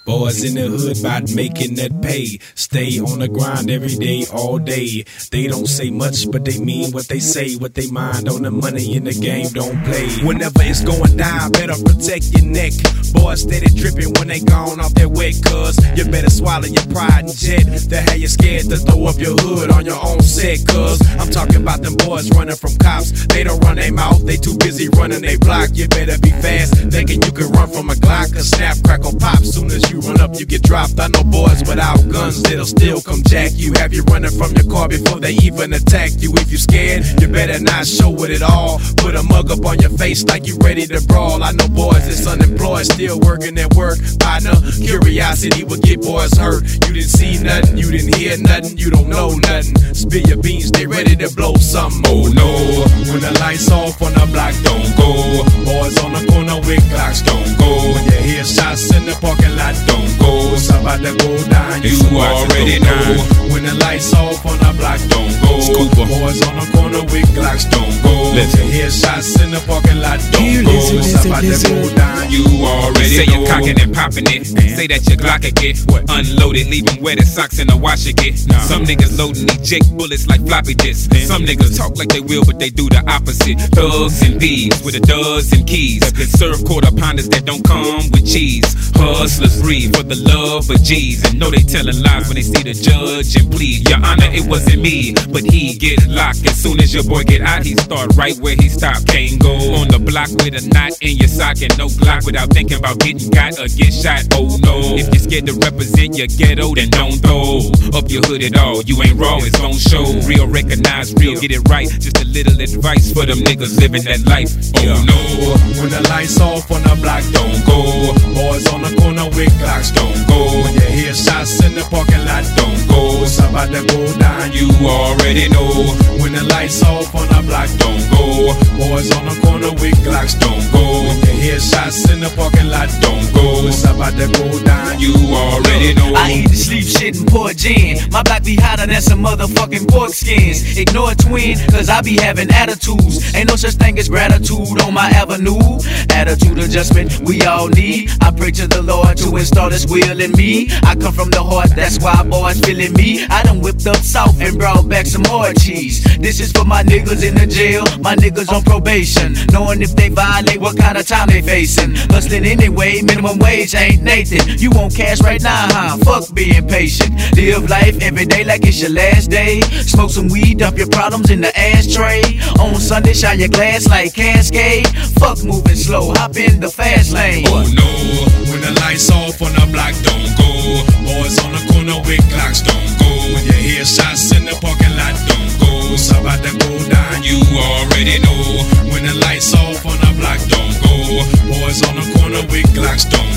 Boys in the hood about making that pay. Stay on the grind every day, all day. They don't say much, but they mean what they say. What they mind on the money in the game, don't play. Whenever it's going down, better protect your neck. Boys steady tripping when they gone off their way, cuz you better swallow your pride and jet. They have you scared to throw up your hood on your own set, cuz I'm talking about them boys running from cops. They don't run their mouth, they too busy running they block. You better be fast, thinking you can run from a Glock. A snap, crackle, pop, soon as you run up you get dropped. I know boys without guns, they'll still come jack you. Have you running from your car before they even attack you. If you scared, you better not show it at all. Put a mug up on your face like you ready to brawl. I know boys that's unemployed, still working at work. Partner, curiosity will get boys hurt. You didn't see nothing, you didn't hear nothing, you don't know nothing. Spill your beans, they ready to blow something. Oh no, when the lights off on the block, don't go. Boys on the corner with Glocks, don't go. When you hear shots in the parking lot, don't go. It's about to go down, you already know. When the lights off on the block, don't go. Boys on the corner with Glocks, don't go. When you hear shots in the parking lot, don't go. It's about to go down, you already know. Say you're cocking and popping it. Say that your Glock will get unloaded, leaving wet as socks in the wash again. Some niggas loading eject bullets like floppy disks. Some niggas talk like they will, but they do the opposite. Thugs and thieves with a dozen keys. Serve quarter pounders that don't come with cheese. Hustlers breathe for the love of G's and know they telling lies when they see the judge and plead. Your Honor, it wasn't me, but he get locked. As soon as your boy get out, he start right where he stopped. Can't go on the block with a knot in your sock and no Glock without thinking about getting got or get shot. Oh no, if you're scared to represent your ghetto, then don't throw up your hood at all. You ain't raw, it's gon' show. Real, recognize real, get it right. Just a little advice for them niggas living that life. Oh no, when the lights off on the block, don't go. Boys on the corner with Glocks, don't go. When you hear shots in the parking lot, don't go. It's about to go down, you already know. When the lights off on the block, don't go. Boys on the corner with Glocks, don't go. When you hear shots in the parking lot, don't go. It's about to go down, you already know. I eat, sleep, shit, and pour gin. My block be hotter than some motherfucking pork skins. Ignore twin, cause I be having attitudes. Ain't no such thing as gratitude on my avenue. Attitude adjustment we all need. I pray to the Lord to install His will in me. I come from the heart, that's why boys feeling me. I done whipped up south and brought back some hard cheese. This is for my niggas in the jail, my niggas on probation. Knowing if they violate, what kind of time they facing. Hustling anyway, minimum wage ain't Nathan. You want cash right now, huh? Fuck being patient. Live life every day like it's your last day. Smoke some weed, dump your problems in the ashtray. On Sunday, shine your glass like Cascade. Fuck moving slow, hop in the fast lane. Oh no, when the lights off on the block, don't go. Boys on the corner with Glocks, don't go. When you hear shots in the parking lot, don't go. It's about to go down, you already know. When the lights off on the block, don't go. Boys on the corner with Glocks, don't